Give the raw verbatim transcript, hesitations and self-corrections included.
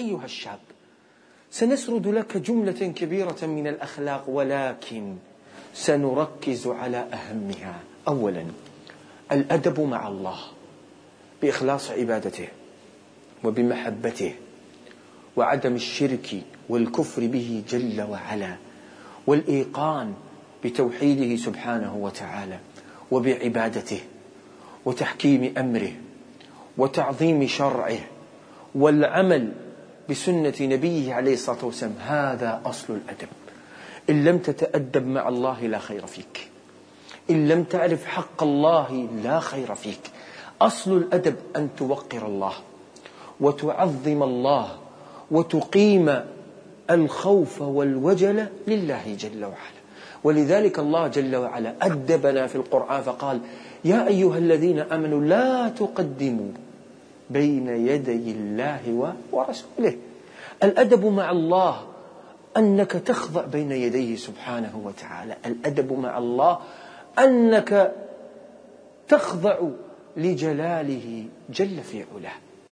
أيها الشاب، سنسرد لك جملة كبيرة من الأخلاق، ولكن سنركز على أهمها. أولا، الأدب مع الله بإخلاص عبادته وبمحبته وعدم الشرك والكفر به جل وعلا، والإيقان بتوحيده سبحانه وتعالى وبعبادته وتحكيم أمره وتعظيم شرعه والعمل بسنة نبيه عليه الصلاة والسلام. هذا أصل الأدب. إن لم تتأدب مع الله لا خير فيك، إن لم تعرف حق الله لا خير فيك. أصل الأدب أن توقر الله وتعظم الله وتقيم الخوف والوجل لله جل وعلا. ولذلك الله جل وعلا أدبنا في القرآن فقال: يا أيها الذين آمنوا لا تقدموا بين يدي الله ورسوله. الأدب مع الله أنك تخضع بين يديه سبحانه وتعالى. الأدب مع الله أنك تخضع لجلاله جل في علاه.